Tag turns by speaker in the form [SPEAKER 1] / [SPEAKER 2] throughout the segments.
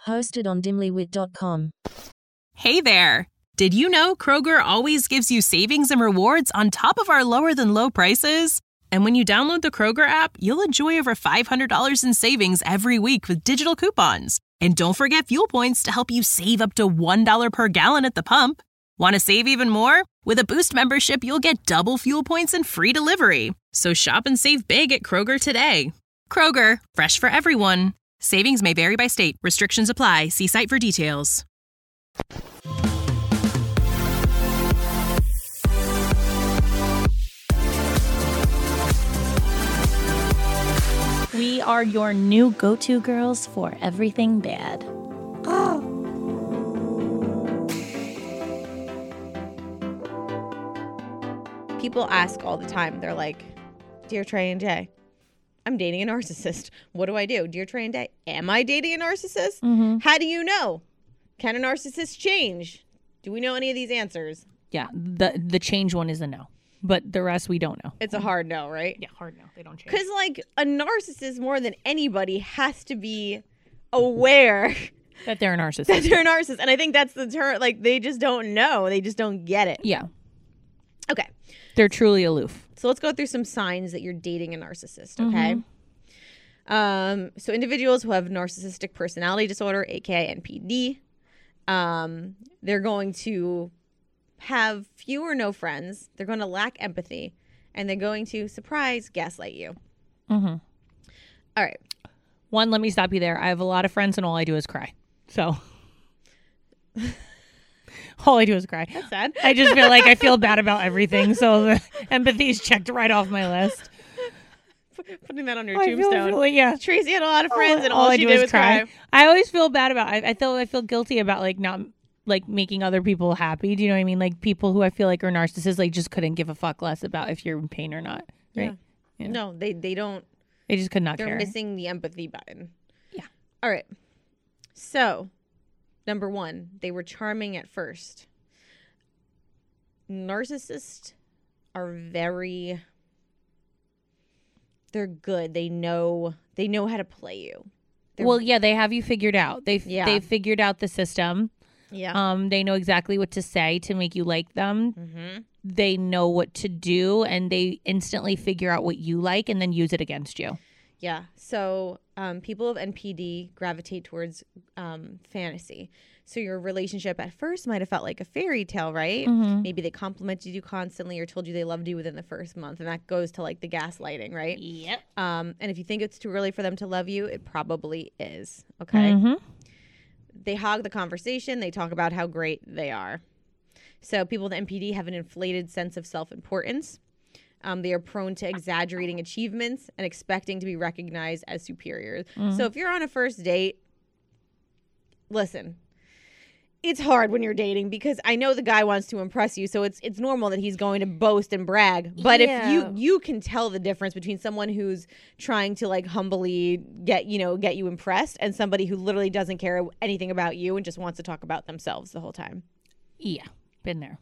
[SPEAKER 1] hosted on dimlywit.com.
[SPEAKER 2] Hey there! Did you know Kroger always gives you savings and rewards on top of our lower-than-low prices? And when you download the Kroger app, you'll enjoy over $500 in savings every week with digital coupons. And don't forget fuel points to help you save up to $1 per gallon at the pump. Want to save even more? With a Boost membership, you'll get double fuel points and free delivery. So shop and save big at Kroger today. Kroger, fresh for everyone. Savings may vary by state. Restrictions apply. See site for details.
[SPEAKER 3] We are your new go-to girls for everything bad.
[SPEAKER 4] People ask all the time. They're like, Dear Trey and Jay, I'm dating a narcissist. What do I do? Dear Trey and Jay, am I dating a narcissist?
[SPEAKER 3] Mm-hmm.
[SPEAKER 4] How do you know? Can a narcissist change? Do we know any of these answers?
[SPEAKER 3] Yeah, the change one is a no. But the rest we don't know.
[SPEAKER 4] It's a hard no, right?
[SPEAKER 3] Yeah, hard no. They don't change.
[SPEAKER 4] Because, like, a narcissist more than anybody has to be aware
[SPEAKER 3] that they're a narcissist.
[SPEAKER 4] that they're a narcissist. And I think that's the term. Like, they just don't know. They just don't get it.
[SPEAKER 3] Yeah.
[SPEAKER 4] Okay.
[SPEAKER 3] They're truly aloof.
[SPEAKER 4] So let's go through some signs that you're dating a narcissist, okay? Mm-hmm. So individuals who have narcissistic personality disorder, aka NPD, they're going to have few or no friends. They're going to lack empathy, and they're going to gaslight you.
[SPEAKER 3] Mm-hmm.
[SPEAKER 4] All right.
[SPEAKER 3] One, let me stop you there. I have a lot of friends, and all I do is cry. So all I do is cry.
[SPEAKER 4] That's sad.
[SPEAKER 3] I just feel like I feel bad about everything. So the empathy is checked right off my list.
[SPEAKER 4] Putting that on your tombstone.
[SPEAKER 3] Yeah.
[SPEAKER 4] Tracy had a lot of friends, and all she did was cry.
[SPEAKER 3] I always feel bad about. I feel guilty about like not like making other people happy. Do you know what I mean? Like people who I feel like are narcissists, like just couldn't give a fuck less about if you're in pain or not. Right?
[SPEAKER 4] Yeah. No, they don't.
[SPEAKER 3] They just could not care.
[SPEAKER 4] They're missing the empathy button.
[SPEAKER 3] Yeah.
[SPEAKER 4] All right. So, number one, they were charming at first. Narcissists are they're good. They know how to play you.
[SPEAKER 3] They have you figured out. They've figured out the system.
[SPEAKER 4] Yeah.
[SPEAKER 3] They know exactly what to say to make you like them.
[SPEAKER 4] Mm-hmm.
[SPEAKER 3] They know what to do, and they instantly figure out what you like and then use it against you.
[SPEAKER 4] Yeah. So people of NPD gravitate towards fantasy. So your relationship at first might have felt like a fairy tale, right?
[SPEAKER 3] Mm-hmm.
[SPEAKER 4] Maybe they complimented you constantly or told you they loved you within the first month. And that goes to like the gaslighting, right?
[SPEAKER 3] Yep.
[SPEAKER 4] And if you think it's too early for them to love you, it probably is. Okay.
[SPEAKER 3] Mm-hmm.
[SPEAKER 4] They hog the conversation. They talk about how great they are. So people with NPD have an inflated sense of self-importance. They are prone to exaggerating achievements and expecting to be recognized as superiors.
[SPEAKER 3] Mm-hmm.
[SPEAKER 4] So if you're on a first date, listen, it's hard when you're dating because I know the guy wants to impress you. So it's normal that he's going to boast and brag. But if you can tell the difference between someone who's trying to like humbly get you impressed and somebody who literally doesn't care anything about you and just wants to talk about themselves the whole time.
[SPEAKER 3] Yeah, been there.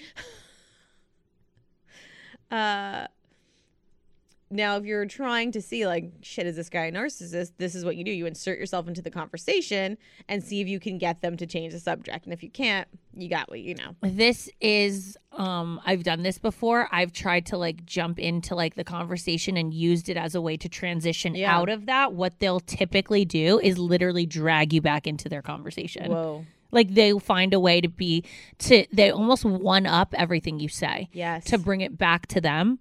[SPEAKER 4] Now, if you're trying to see like, shit, is this guy a narcissist? This is what you do. You insert yourself into the conversation and see if you can get them to change the subject. And if you can't, you got what you know.
[SPEAKER 3] This is, I've done this before. I've tried to like jump into like the conversation and used it as a way to transition out of that. What they'll typically do is literally drag you back into their conversation.
[SPEAKER 4] Whoa.
[SPEAKER 3] Like they'll find a way they almost one up everything you say.
[SPEAKER 4] Yes.
[SPEAKER 3] To bring it back to them.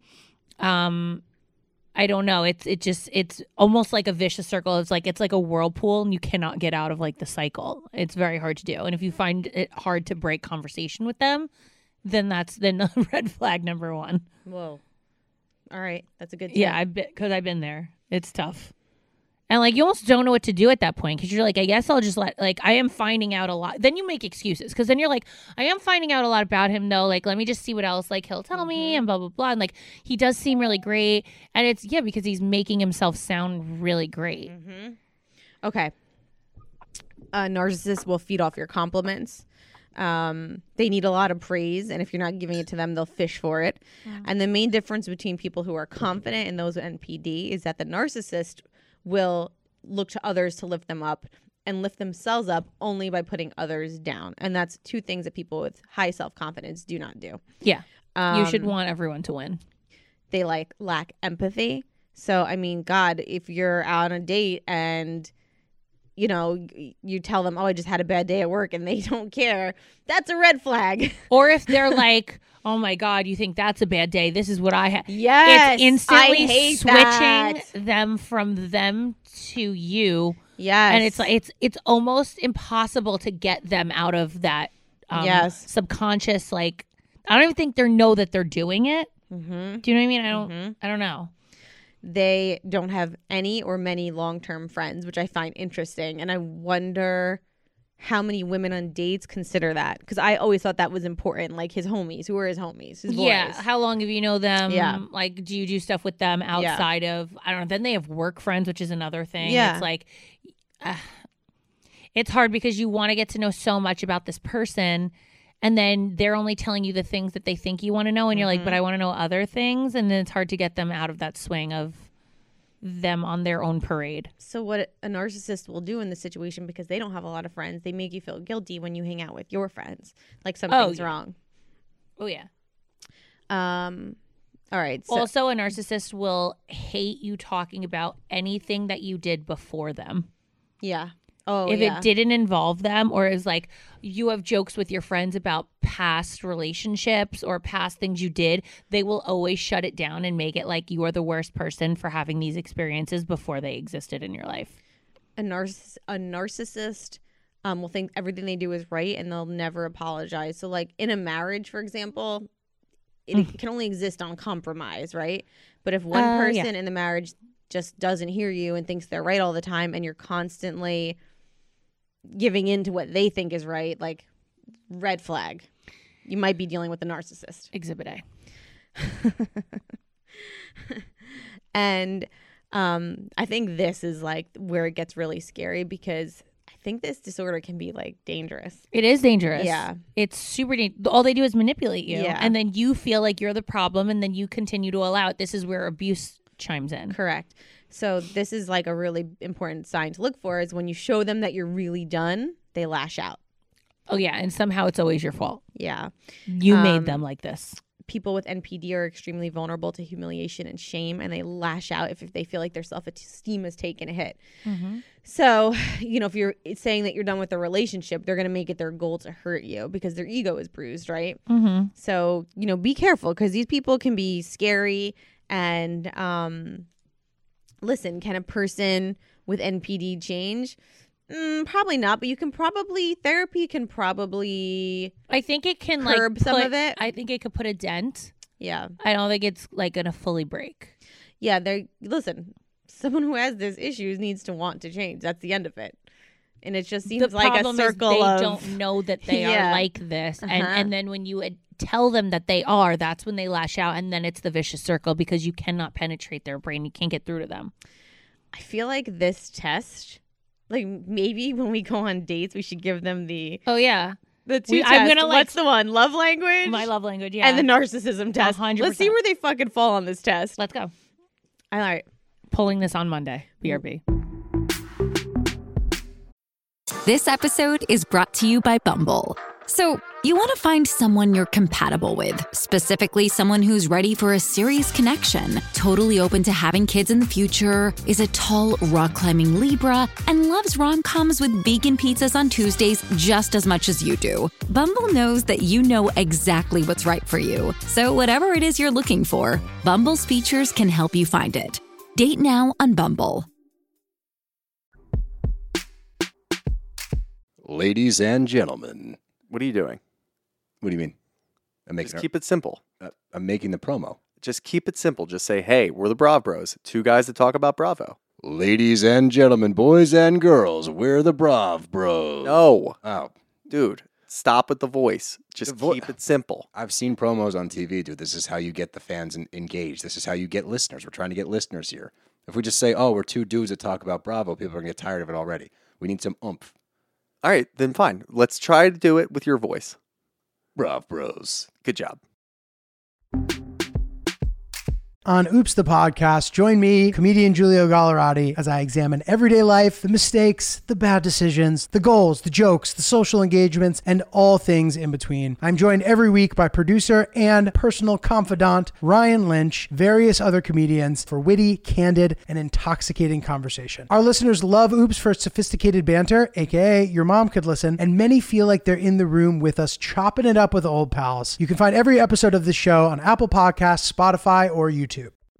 [SPEAKER 3] I don't know. It's almost like a vicious circle. It's like a whirlpool and you cannot get out of like the cycle. It's very hard to do. And if you find it hard to break conversation with them, then that's the red flag number one.
[SPEAKER 4] Whoa. All right. That's a good tip.
[SPEAKER 3] Yeah, because I've been there. It's tough. And like you almost don't know what to do at that point because you're like, I guess I'll just I am finding out a lot. Then you make excuses because then you're like, I am finding out a lot about him though. Like, let me just see what else like he'll tell me and blah, blah, blah. And like, he does seem really great. And it's, because he's making himself sound really great.
[SPEAKER 4] Mm-hmm. Okay. Narcissists will feed off your compliments. They need a lot of praise. And if you're not giving it to them, they'll fish for it. Mm-hmm. And the main difference between people who are confident and those with NPD is that the narcissist will look to others to lift them up and lift themselves up only by putting others down. And that's two things that people with high self-confidence do not do.
[SPEAKER 3] Yeah. You should want everyone to win.
[SPEAKER 4] They lack empathy. So, I mean, God, if you're out on a date and, you tell them, oh, I just had a bad day at work and they don't care, that's a red flag.
[SPEAKER 3] Or if they're like, oh my God, you think that's a bad day? This is what I had.
[SPEAKER 4] Yes.
[SPEAKER 3] It's instantly
[SPEAKER 4] I hate
[SPEAKER 3] switching
[SPEAKER 4] that.
[SPEAKER 3] them from them to you.
[SPEAKER 4] Yes.
[SPEAKER 3] And it's like it's almost impossible to get them out of that subconscious, like, I don't even think they know that they're doing it.
[SPEAKER 4] Mm-hmm.
[SPEAKER 3] Do you know what I mean? I don't know.
[SPEAKER 4] They don't have any or many long-term friends, which I find interesting. And I wonder how many women on dates consider that. Because I always thought that was important. Like his homies. Who are his homies? His boys.
[SPEAKER 3] Yeah. How long have you know them?
[SPEAKER 4] Yeah.
[SPEAKER 3] Like, do you do stuff with them outside of, I don't know. Then they have work friends, which is another thing.
[SPEAKER 4] Yeah.
[SPEAKER 3] It's like, it's hard because you want to get to know so much about this person. And then they're only telling you the things that they think you want to know. And you're like, but I want to know other things. And then it's hard to get them out of that swing of them on their own parade.
[SPEAKER 4] So what a narcissist will do in this situation, because they don't have a lot of friends, they make you feel guilty when you hang out with your friends. Like something's wrong.
[SPEAKER 3] Oh, yeah.
[SPEAKER 4] All right. So,
[SPEAKER 3] also, a narcissist will hate you talking about anything that you did before them.
[SPEAKER 4] yeah. Oh,
[SPEAKER 3] if it didn't involve them, or is like you have jokes with your friends about past relationships or past things you did, they will always shut it down and make it like you are the worst person for having these experiences before they existed in your life.
[SPEAKER 4] A narcissist will think everything they do is right and they'll never apologize. So like in a marriage, for example, it can only exist on compromise, right? But if one person in the marriage just doesn't hear you and thinks they're right all the time, and you're constantly giving in to what they think is right, like red flag. You might be dealing with a narcissist.
[SPEAKER 3] Exhibit A.
[SPEAKER 4] And I think this is like where it gets really scary, because I think this disorder can be like dangerous.
[SPEAKER 3] It is dangerous.
[SPEAKER 4] Yeah.
[SPEAKER 3] It's super dangerous. All they do is manipulate you.
[SPEAKER 4] Yeah.
[SPEAKER 3] And then you feel like you're the problem, and then you continue to allow it. This is where abuse chimes in.
[SPEAKER 4] Correct. So this is like a really important sign to look for, is when you show them that you're really done, they lash out.
[SPEAKER 3] Oh, yeah. And somehow it's always your fault.
[SPEAKER 4] Yeah.
[SPEAKER 3] You made them like this.
[SPEAKER 4] People with NPD are extremely vulnerable to humiliation and shame, and they lash out if they feel like their self-esteem has taken a hit.
[SPEAKER 3] Mm-hmm.
[SPEAKER 4] So, if you're saying that you're done with the relationship, they're going to make it their goal to hurt you because their ego is bruised, right?
[SPEAKER 3] Mm-hmm.
[SPEAKER 4] So, be careful, because these people can be scary. And listen, can a person with NPD change? Probably not, but therapy can probably
[SPEAKER 3] I think it can
[SPEAKER 4] curb some of it.
[SPEAKER 3] I think it could put a dent.
[SPEAKER 4] Yeah.
[SPEAKER 3] I don't think it's like gonna fully break.
[SPEAKER 4] Yeah, listen, someone who has these issues needs to want to change. That's the end of it. And it just seems like a circle
[SPEAKER 3] they don't know that they are like this. And then when you tell them that they are, that's when they lash out, and then it's the vicious circle because you cannot penetrate their brain. You can't get through to them.
[SPEAKER 4] I feel like this test, like maybe when we go on dates, we should give them the the two tests.
[SPEAKER 3] I'm gonna
[SPEAKER 4] What's the one? Love language?
[SPEAKER 3] My love language, yeah.
[SPEAKER 4] And the narcissism test.
[SPEAKER 3] 100%.
[SPEAKER 4] Let's see where they fucking fall on this test.
[SPEAKER 3] Let's go.
[SPEAKER 4] All right.
[SPEAKER 3] Pulling this on Monday. BRB.
[SPEAKER 5] This episode is brought to you by Bumble. So, you want to find someone you're compatible with, specifically someone who's ready for a serious connection, totally open to having kids in the future, is a tall, rock-climbing Libra, and loves rom-coms with vegan pizzas on Tuesdays just as much as you do. Bumble knows that you know exactly what's right for you. So whatever it is you're looking for, Bumble's features can help you find it. Date now on Bumble.
[SPEAKER 6] Ladies and gentlemen.
[SPEAKER 7] What are you doing?
[SPEAKER 6] What do you mean?
[SPEAKER 7] Just keep it simple.
[SPEAKER 6] I'm making the promo.
[SPEAKER 7] Just keep it simple. Just say, hey, we're the Brav Bros. Two guys that talk about Bravo.
[SPEAKER 6] Ladies and gentlemen, boys and girls, we're the Brav Bros.
[SPEAKER 7] No.
[SPEAKER 6] Oh.
[SPEAKER 7] Dude, stop with the voice. Just keep it simple.
[SPEAKER 6] I've seen promos on TV, dude. This is how you get the fans engaged. This is how you get listeners. We're trying to get listeners here. If we just say, oh, we're two dudes that talk about Bravo, people are going to get tired of it already. We need some oomph.
[SPEAKER 7] All right, then fine. Let's try to do it with your voice.
[SPEAKER 6] Brav Bros.
[SPEAKER 7] Good job.
[SPEAKER 8] On Oops the Podcast, join me, comedian Giulio Gallerati, as I examine everyday life, the mistakes, the bad decisions, the goals, the jokes, the social engagements, and all things in between. I'm joined every week by producer and personal confidant Ryan Lynch, various other comedians for witty, candid, and intoxicating conversation. Our listeners love Oops for its sophisticated banter, aka your mom could listen, and many feel like they're in the room with us chopping it up with old pals. You can find every episode of this show on Apple Podcasts, Spotify, or YouTube.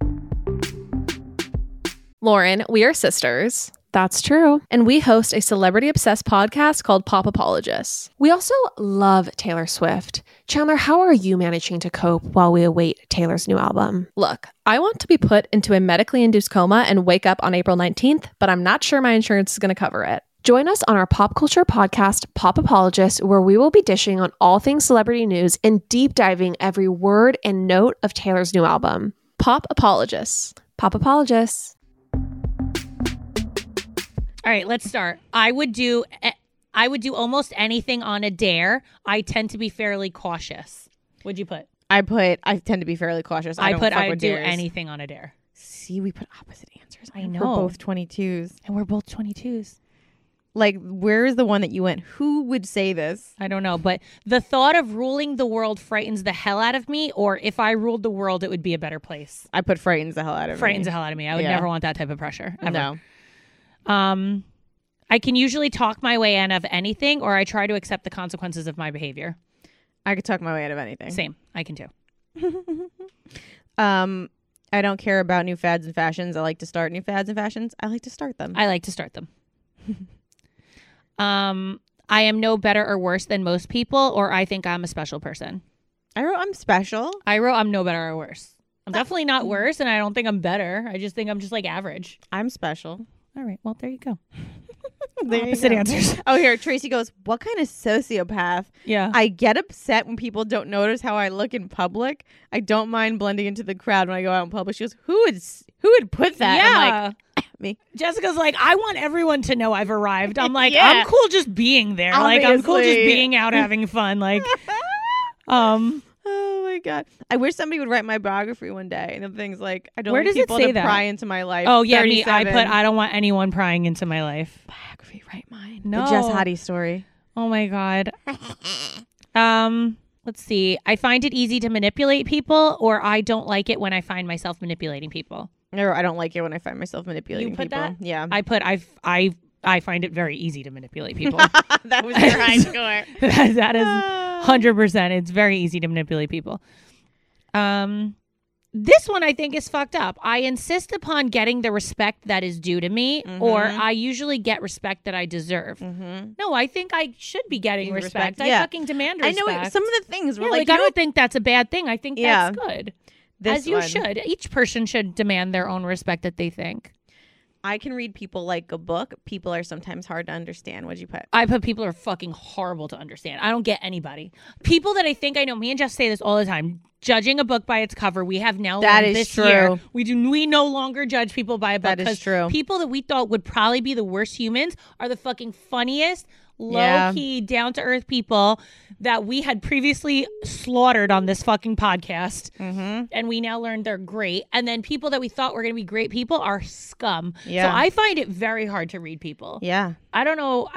[SPEAKER 9] Lauren, we are sisters.
[SPEAKER 10] That's true.
[SPEAKER 9] And we host a celebrity-obsessed podcast called Pop Apologists.
[SPEAKER 10] We also love Taylor Swift. Chandler, how are you managing to cope while we await Taylor's new album?
[SPEAKER 9] Look, I want to be put into a medically induced coma and wake up on April 19th, but I'm not sure my insurance is going to cover it.
[SPEAKER 10] Join us on our pop culture podcast, Pop Apologists, where we will be dishing on all things celebrity news and deep diving every word and note of Taylor's new album.
[SPEAKER 9] Pop Apologists.
[SPEAKER 10] Pop Apologists.
[SPEAKER 3] All right, let's start. I would do almost anything on a dare. I tend to be fairly cautious. What'd you put?
[SPEAKER 4] I tend to be fairly cautious. I
[SPEAKER 3] would do anything on a dare.
[SPEAKER 4] See, we put opposite answers.
[SPEAKER 3] I know.
[SPEAKER 4] We're both 22s.
[SPEAKER 3] And we're both 22s.
[SPEAKER 4] Like, where is the one that you went? Who would say this?
[SPEAKER 3] I don't know, but the thought of ruling the world frightens the hell out of me, or if I ruled the world, it would be a better place.
[SPEAKER 4] I put frightens the hell out of me.
[SPEAKER 3] Frightens the hell out of me. I would never want that type of pressure. Ever.
[SPEAKER 4] No.
[SPEAKER 3] I can usually talk my way out of anything, or I try to accept the consequences of my behavior.
[SPEAKER 4] I could talk my way out of anything.
[SPEAKER 3] Same. I can too.
[SPEAKER 4] I don't care about new fads and fashions. I like to start new fads and fashions. I like to start them.
[SPEAKER 3] I like to start them. I am no better or worse than most people, or I think I'm a special person.
[SPEAKER 4] I wrote I'm special.
[SPEAKER 3] I wrote I'm no better or worse. I'm definitely not worse, and I don't think I'm better. I just think I'm just like average.
[SPEAKER 4] I'm special.
[SPEAKER 3] All right. Well, there you go.
[SPEAKER 4] Opposite answers. Oh, here. Tracy goes, what kind of sociopath?
[SPEAKER 3] Yeah.
[SPEAKER 4] I get upset when people don't notice how I look in public. I don't mind blending into the crowd when I go out in public. She goes, who would put that?
[SPEAKER 3] Yeah.
[SPEAKER 4] I'm like, me.
[SPEAKER 3] Jessica's like, I want everyone to know I've arrived. I'm like,
[SPEAKER 4] Yeah.
[SPEAKER 3] I'm cool just being there.
[SPEAKER 4] Obviously.
[SPEAKER 3] Like, I'm cool just being out having fun. Like,
[SPEAKER 4] Oh my God. I wish somebody would write my biography one day. And the thing's like, I don't
[SPEAKER 3] Where
[SPEAKER 4] want
[SPEAKER 3] does it
[SPEAKER 4] people
[SPEAKER 3] say
[SPEAKER 4] to
[SPEAKER 3] that?
[SPEAKER 4] pry into my life.
[SPEAKER 3] oh yeah, me. I
[SPEAKER 4] 37.
[SPEAKER 3] don't want anyone prying into my life.
[SPEAKER 4] Biography, write mine.
[SPEAKER 3] No.
[SPEAKER 4] The Jess Hottie story.
[SPEAKER 3] Oh my God. Let's see. I find it easy to manipulate people, or I don't like it when I find myself manipulating people.
[SPEAKER 4] Or I don't like it when I find myself manipulating
[SPEAKER 3] You put
[SPEAKER 4] people.
[SPEAKER 3] that?
[SPEAKER 4] Yeah.
[SPEAKER 3] I find it very easy to manipulate people.
[SPEAKER 4] That was your high score.
[SPEAKER 3] That is 100%. It's very easy to manipulate people. This one I think is fucked up. I insist upon getting the respect that is due to me, or I usually get respect that I deserve. No, I think I should be getting respect.
[SPEAKER 4] Yeah.
[SPEAKER 3] I fucking demand respect.
[SPEAKER 4] I know some of the things were
[SPEAKER 3] Yeah,
[SPEAKER 4] like,
[SPEAKER 3] I don't think that's a bad thing. I think
[SPEAKER 4] Yeah.
[SPEAKER 3] that's good.
[SPEAKER 4] This
[SPEAKER 3] As you
[SPEAKER 4] one.
[SPEAKER 3] should. Each person should demand their own respect that they think.
[SPEAKER 4] I can read people like a book. People are sometimes hard to understand. What'd you put?
[SPEAKER 3] I put people are fucking horrible to understand. I don't get anybody. People that I think I know, me and Jeff say this all the time. Judging a book by its cover, we have now
[SPEAKER 4] That
[SPEAKER 3] learned
[SPEAKER 4] is
[SPEAKER 3] this
[SPEAKER 4] true.
[SPEAKER 3] year. We no longer judge people by a book.
[SPEAKER 4] That is
[SPEAKER 3] 'cause
[SPEAKER 4] true.
[SPEAKER 3] People that we thought would probably be the worst humans are the fucking funniest,
[SPEAKER 4] Yeah.
[SPEAKER 3] low-key, down-to-earth people that we had previously slaughtered on this fucking podcast. And we now learned they're great. And then people that we thought were going to be great people are scum.
[SPEAKER 4] Yeah.
[SPEAKER 3] So I find it very hard to read people.
[SPEAKER 4] Yeah.
[SPEAKER 3] I don't know.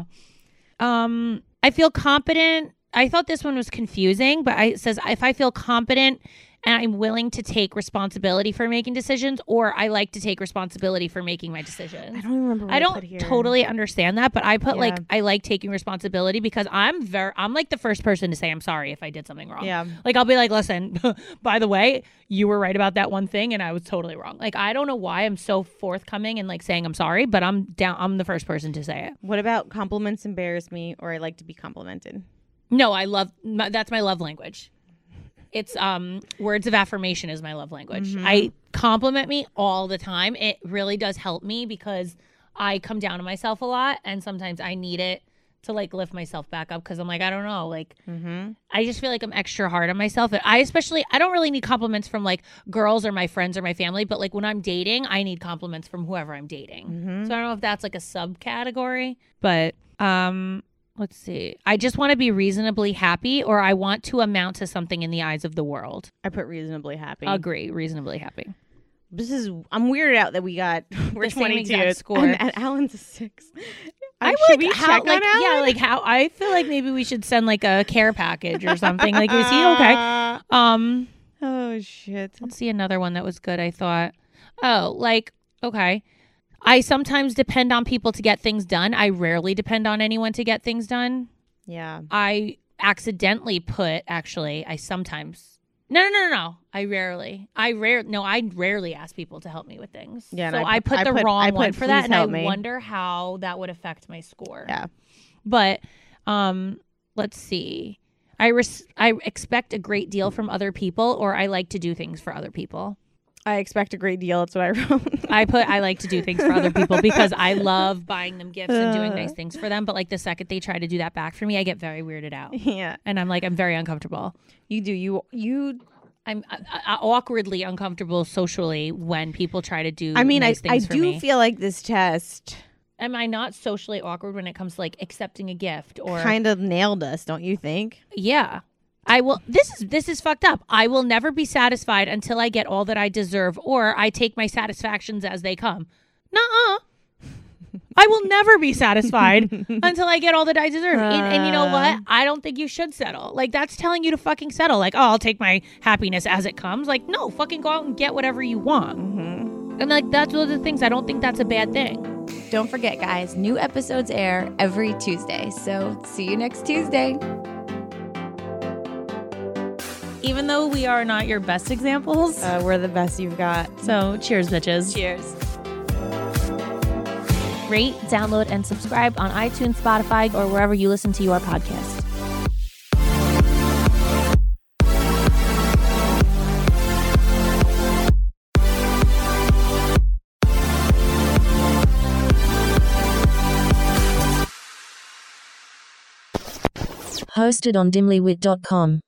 [SPEAKER 3] I feel competent. I thought this one was confusing, but it says if I feel competent and I'm willing to take responsibility for making decisions, or I like to take responsibility for making my decisions.
[SPEAKER 4] I don't even remember what
[SPEAKER 3] I
[SPEAKER 4] I
[SPEAKER 3] don't
[SPEAKER 4] put here.
[SPEAKER 3] totally understand that, but I put
[SPEAKER 4] Yeah.
[SPEAKER 3] I like taking responsibility because I'm like the first person to say I'm sorry if I did something wrong.
[SPEAKER 4] Yeah.
[SPEAKER 3] Like I'll be like, listen, by the way, you were right about that one thing and I was totally wrong. Like I don't know why I'm so forthcoming and like saying I'm sorry, but I'm the first person to say it.
[SPEAKER 4] What about compliments embarrass me, or I like to be complimented?
[SPEAKER 3] No, that's my love language. It's words of affirmation is my love language. I compliment me all the time. It really does help me because I come down on myself a lot, and sometimes I need it to like lift myself back up because I'm like, I don't know, like I just feel like I'm extra hard on myself. And I don't really need compliments from like girls or my friends or my family, but like when I'm dating, I need compliments from whoever I'm dating. So I don't know if that's like a subcategory, but Let's see. I just want to be reasonably happy, or I want to amount to something in the eyes of the world.
[SPEAKER 4] I put reasonably happy.
[SPEAKER 3] Agree. Reasonably happy.
[SPEAKER 4] I'm weirded out that we're 22
[SPEAKER 3] score.
[SPEAKER 4] And Alan's a 6.
[SPEAKER 3] Should we check on Alan? Yeah, like how I feel like maybe we should send like a care package or something. Like, is he okay?
[SPEAKER 4] Oh shit.
[SPEAKER 3] Let's see another one that was good, I thought. Oh, like, okay. I sometimes depend on people to get things done. I rarely depend on anyone to get things done.
[SPEAKER 4] Yeah.
[SPEAKER 3] I accidentally I sometimes. No. I rarely ask people to help me with things.
[SPEAKER 4] Yeah.
[SPEAKER 3] So I put the wrong one for that, and I wonder how that would affect my score.
[SPEAKER 4] Yeah.
[SPEAKER 3] But let's see. I expect a great deal from other people, or I like to do things for other people.
[SPEAKER 4] I expect a great deal. That's what I wrote.
[SPEAKER 3] I like to do things for other people because I love buying them gifts and doing nice things for them. But like the second they try to do that back for me, I get very weirded out.
[SPEAKER 4] Yeah.
[SPEAKER 3] And I'm very uncomfortable.
[SPEAKER 4] You do.
[SPEAKER 3] I'm awkwardly uncomfortable socially when people try to do nice things for me.
[SPEAKER 4] I do feel like this test.
[SPEAKER 3] Am I not socially awkward when it comes to like accepting a gift or
[SPEAKER 4] kind of nailed us, don't you think?
[SPEAKER 3] Yeah. I will. This is fucked up. I will never be satisfied until I get all that I deserve, or I take my satisfactions as they come. Nuh-uh. I will never be satisfied until I get all that I deserve. And you know what? I don't think you should settle. Like, that's telling you to fucking settle. Like, oh, I'll take my happiness as it comes. Like, no, fucking go out and get whatever you want. Mm-hmm. And like, that's one of the things. I don't think that's a bad thing.
[SPEAKER 11] Don't forget, guys, new episodes air every Tuesday. So see you next Tuesday.
[SPEAKER 3] Even though we are not your best examples,
[SPEAKER 4] we're the best you've got.
[SPEAKER 3] So cheers, bitches.
[SPEAKER 11] Cheers.
[SPEAKER 12] Rate, download, and subscribe on iTunes, Spotify, or wherever you listen to your podcast.
[SPEAKER 1] Hosted on dimlywit.com.